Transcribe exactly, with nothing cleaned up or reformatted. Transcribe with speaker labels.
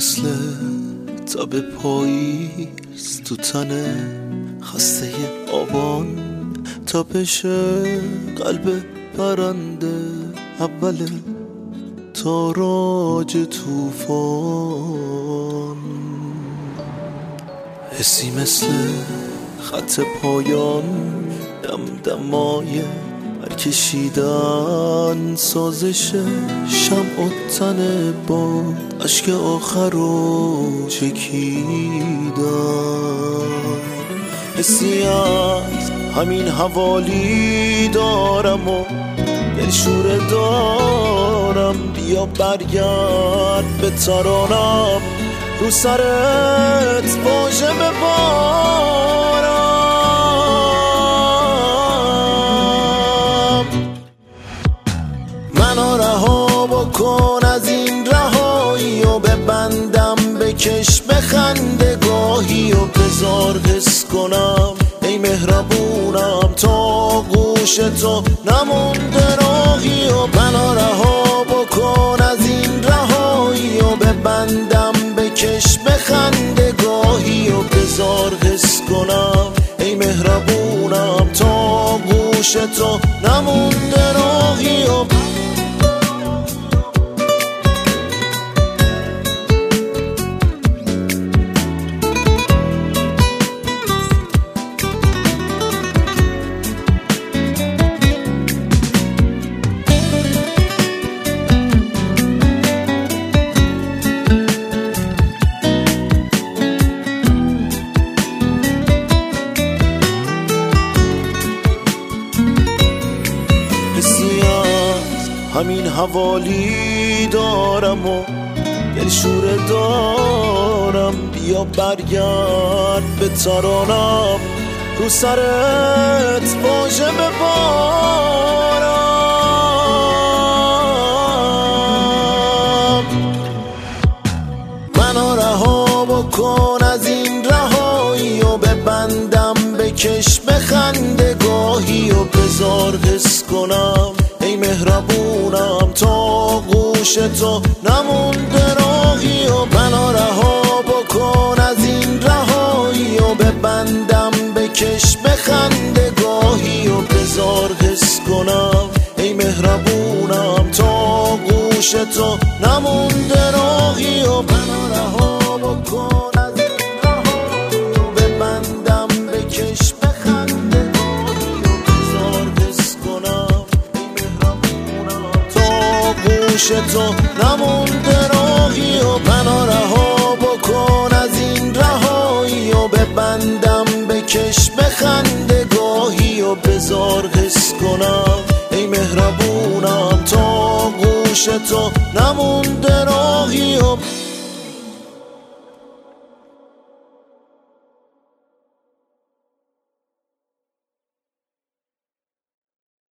Speaker 1: مثل تب پاییز تو تنه، خسته آبان تپش قلب پرنده، اول تاراج توفان. حسی مثل خط پایان، دمدمای برکشیدن سازش شمع و تن با اشک آخر رو چکیدن. حسی از همین حوالی دارم و دلشوره دارم، بیا برگرد به ترانم، رو سرت واژه ببارم. منو رها بکن از این رهایی و ببندم، بکش بخنده گاهی و بذار حس کنم ای مهربونم تا گوش تو نمونده راهی. و منو رها بکن از این رهایی و ببندم، بکش بخنده گاهی و بذار حس کنم ای مهربونم تا گوش تو نمونده راهی. و همین حوالی دارم و دلشوره دارم، بیا برگرد به ترانم، رو سرت واژه ببارم. منو رها بکن از این رهایی و ببندم، بکش بخنده گاهی و بذار حس کنم ای مهربونم تا گوش تو نمونده راهی. و منو رها بکن از این رهایی و ببندم، بکش بخنده گاهی و بذار حس کنم ای مهربونم تا گوش تو نمونده راهی. و منو رها بکن از این رهایی و ببندم، بکش بخنده گاهی و بذار حس کنم گوش تو نمونده راهی. و منو رها بکن از این رهایی و ببندم، بکش بخنده گاهی و بذار حس کنم ای مهربونم تا گوش تو نمونده راهی. و